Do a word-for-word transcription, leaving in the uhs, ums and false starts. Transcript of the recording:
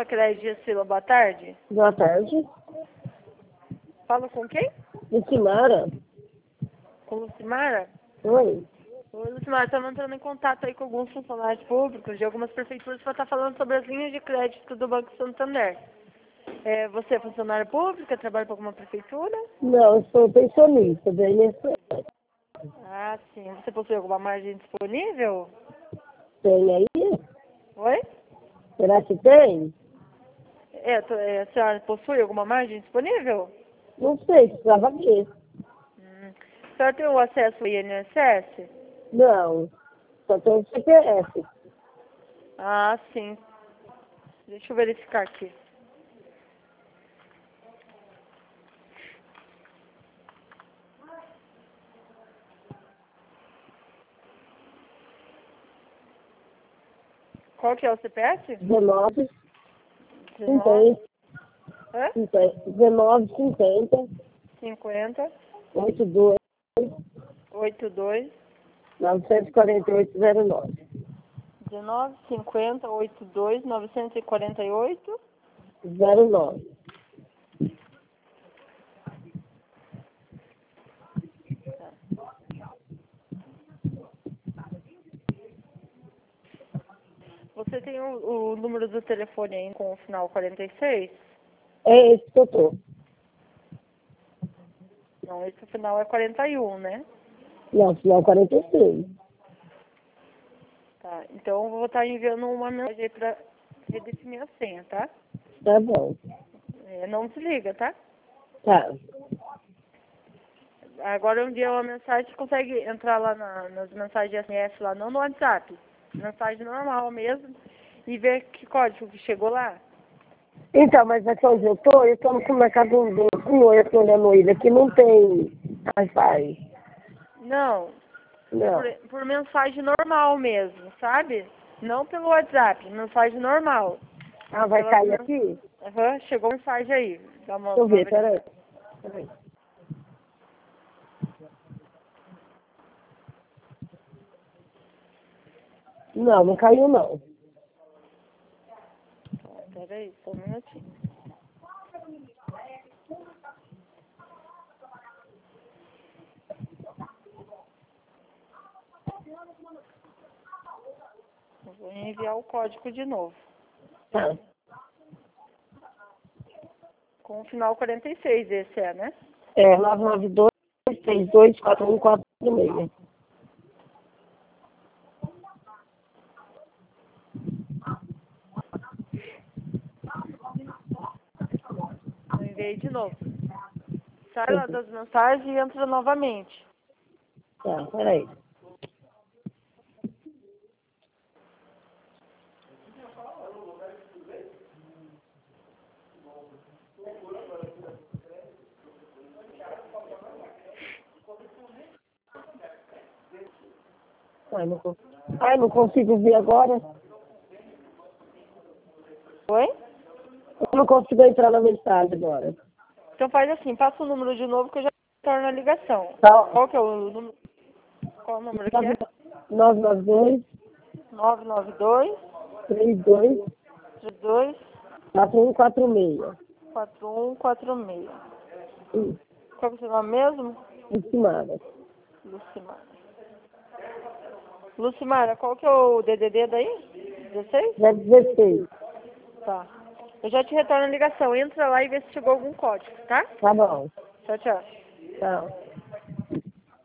Nova Crédito Sila, boa tarde. Boa tarde. Falo com quem? Lucimara. Com Lucimara? Oi. Oi, Lucimara, estamos entrando em contato aí com alguns funcionários públicos de algumas prefeituras para estar falando sobre as linhas de crédito do Banco Santander. É, você é funcionária pública, trabalha para alguma prefeitura? Não, eu sou pensionista do I N S S. Ah, sim. Você possui alguma margem disponível? Tem aí? Oi? Será que tem? É, tô- é, a senhora possui alguma margem disponível? Não sei, precisava ver. Hum. A senhora tem o acesso ao I N S S? Não, só tem o C P F. Ah, sim. Deixa eu verificar aqui. Qual que é o C P F? dezenove, dezenove, cinquenta, hã? cinquenta, dezenove, cinquenta, cinquenta, oitenta e dois, oitenta e dois, novecentos e quarenta e oito, zero nove. dezenove, cinquenta, oitenta e dois, novecentos e quarenta e oito. zero nove. Você tem o, o número do telefone aí com o final quarenta e seis? É esse que eu tô. Não, esse final é quarenta e um, né? Não, final quarenta e seis. Tá, então eu vou estar enviando uma mensagem aí pra redefinir a senha, tá? Tá bom. É, não desliga, tá? Tá. Agora eu enviei uma mensagem, você consegue entrar lá na, nas mensagens S M S lá, não no WhatsApp. Mensagem normal mesmo. E ver que código que chegou lá. Então, mas aqui onde eu tô, eu tô no mercado do senhor, eu tô olhando ele aqui, não tem Wi-Fi. Não, é Não. por, por mensagem normal mesmo, sabe? Não pelo WhatsApp, mensagem normal. Ah, vai Pelas cair men- aqui? Aham, chegou mensagem aí. Dá uma, Deixa eu uma ver, peraí. verificada. Peraí. Não, não caiu não. Tá, peraí, só um minutinho. Eu vou enviar o código de novo. Tá. Com o final quarenta e seis, esse é, né? É, nove nove dois, três dois, quatro um quatro seis. Eu enviei de novo. Sai lá das mensagens e entra novamente. Tá, peraí. Ai, não, con- Ai, não consigo ver agora. Oi? Eu não consigo entrar na mensagem agora. Então faz assim, passa o número de novo que eu já torno a ligação. Tá. Qual que é o número? Qual o número que é? nove nove dois, nove nove dois, três dois, três dois, quatro um quatro seis. quatro um quatro seis. Isso, Qual que é o seu nome mesmo? estimada. Lucimara. Lucimara, qual que é o D D D daí? dezesseis? É dezesseis. Tá. Eu já te retorno a ligação. Entra lá e vê se chegou algum código, tá? Tá bom. Tchau, tchau. Tchau.